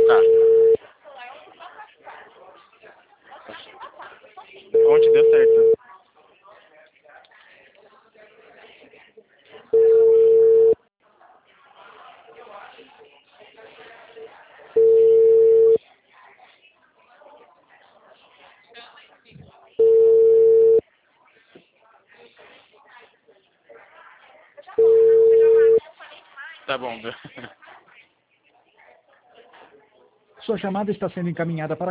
Tá. Ontem deu certo. Tá bom. Sua chamada está sendo encaminhada para